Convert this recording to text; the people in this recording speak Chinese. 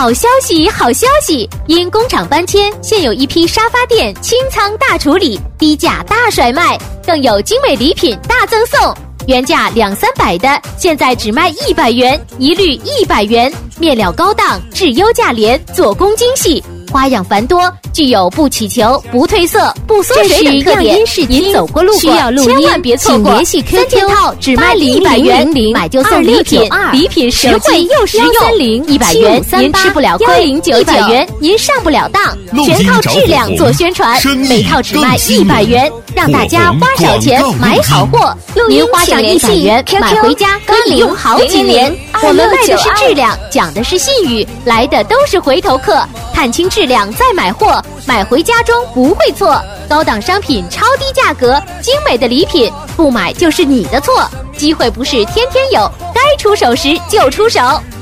好消息，好消息！因工厂搬迁，现有一批沙发垫清仓大处理，低价大甩卖，更有精美礼品大赠送。原价200-300的，现在只卖100元，一律100元。面料高档，质优价廉，做工精细，花样繁多，具有不起球、不褪色、不缩水等特点。您走过路过，千万别错过。3件套只卖100元，买就送礼品，礼品实惠又实用。100元您吃不了亏，100元您上不了当，全靠质量做宣传。每套只卖100元，让大家花少钱买好货。您花上100元买回家可以用好几年。我们卖的是质量，讲的是信誉，来的都是回头客。看清质量再买货，买回家中不会错。高档商品超低价格，精美的礼品，不买就是你的错。机会不是天天有，该出手时就出手。